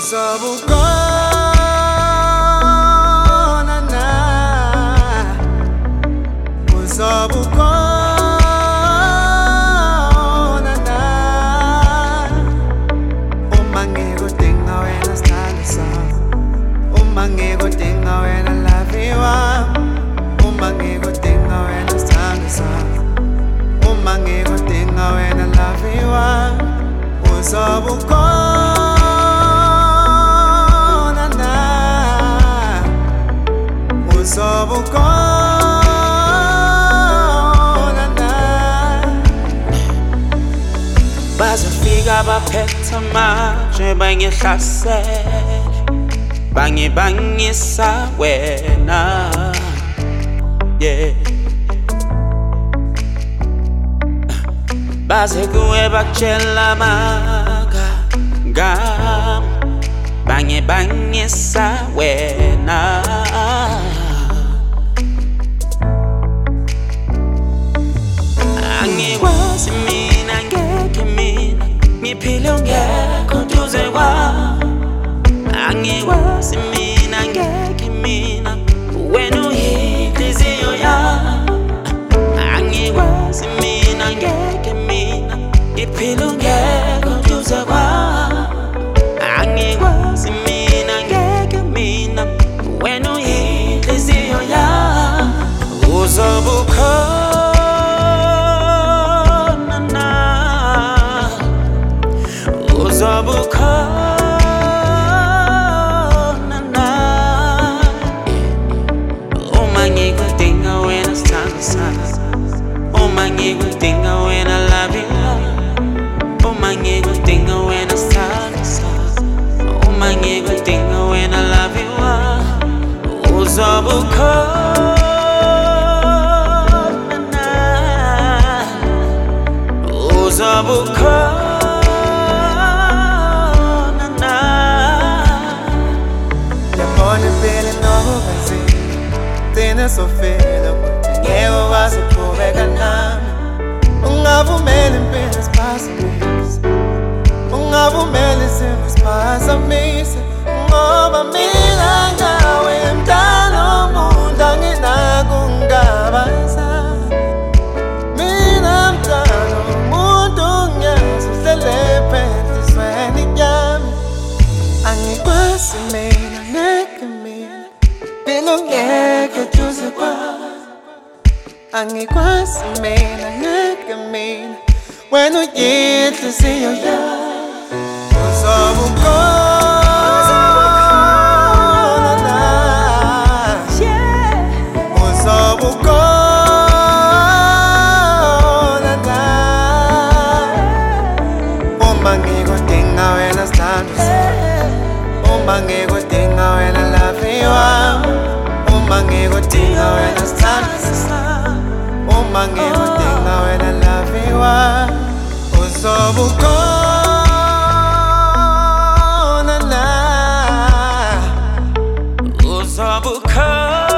uzobukhona na, uzobukhona na. Uma ngikudinga wena sithando sami, uma ngikudinga wena lavi wami, uma ngikudinga wena sithando sami, uma ngikudinga wena lavi wami, uzobukhona na, uzobukhona na. Bazofika baphethe amanje bangihlasele, bangibangisa wena, yeah. Baze kuwe bakutshela amanga ngami, bangibangisa wena. Angikwazi mina, ngeke mina ngiphile ungekho duze kwami. Angikwazi mina, ngeke mina wena uyinhliziyo yami. Angikwazi mina, ngeke mina ngiphile ungekho duze kwami. Angikwazi mina, ngeke mina wena uyinhliziyo yami. Uzobukhona na, uzobukhona na. Uma ngikudinga wena sithando sami, uma ngikudinga wena lavi wami, uma ngikudinga wena sithando sami, uma ngikudinga wena lavi wami, uzobukhona na, uzobukhona na. Yabona impilo inokubanzima, gcine sofela ukuthi ngeke ukwazi ukuqhubeka nami. Ungavumeli impilo isiphazamise, ungavumeli isimo isiphazamise, ngoba mina ngawe mdala womuntu anginako ukungabaza. Mina mdala womuntu ngiyazi uhlele phehlizweni yami. Angikwazi mina, ngeke mina phela ungekho duze kwami. Angikwazi mina, ngeke mina wena uyinhliziyo yami. Uzobukhona na, uzobukhona na. Uma ngikudinga wena sithando sami, uma ngikudinga wena lavi wami, uma ngikudinga wena sithando sami, uma ngikudinga wena lavi wami, uzobukhona na, Uzobukhona